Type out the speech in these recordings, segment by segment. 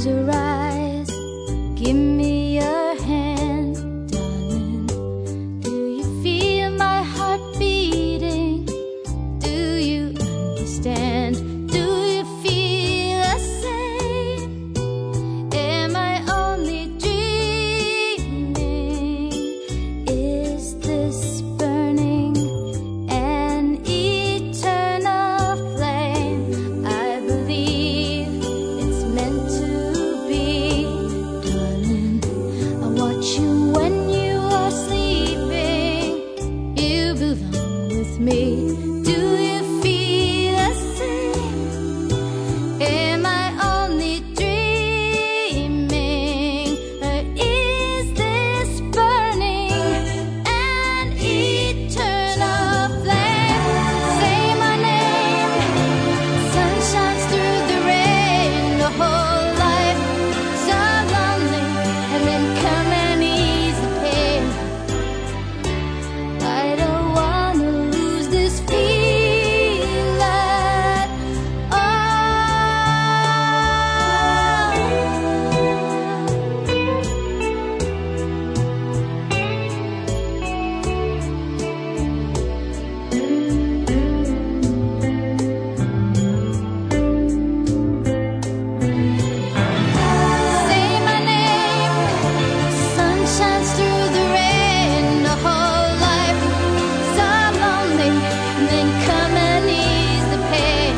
Close your eyes, give me your hand, darling. Do you feel my heart beating? Do you understand? Do you feel the same? Am I only dreaming? Is this burning an eternal flame? I believe it's meant to be, darling. I watch you when you are sleeping. You belong with me. Do you feel the same? Am I only dreaming? Or is this burning an eternal flame? Say my name. Sun shines through the rain. The whole life so lonely, and then come and ease the pain. I don't wanna lose this feeling. Oh. Say my name. Sun shines through the rain. The whole life so lonely, and then come and ease the pain.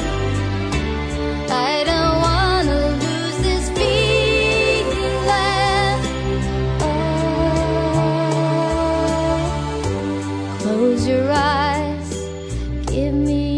I don't wanna lose this feeling. Oh. Close your eyes, give me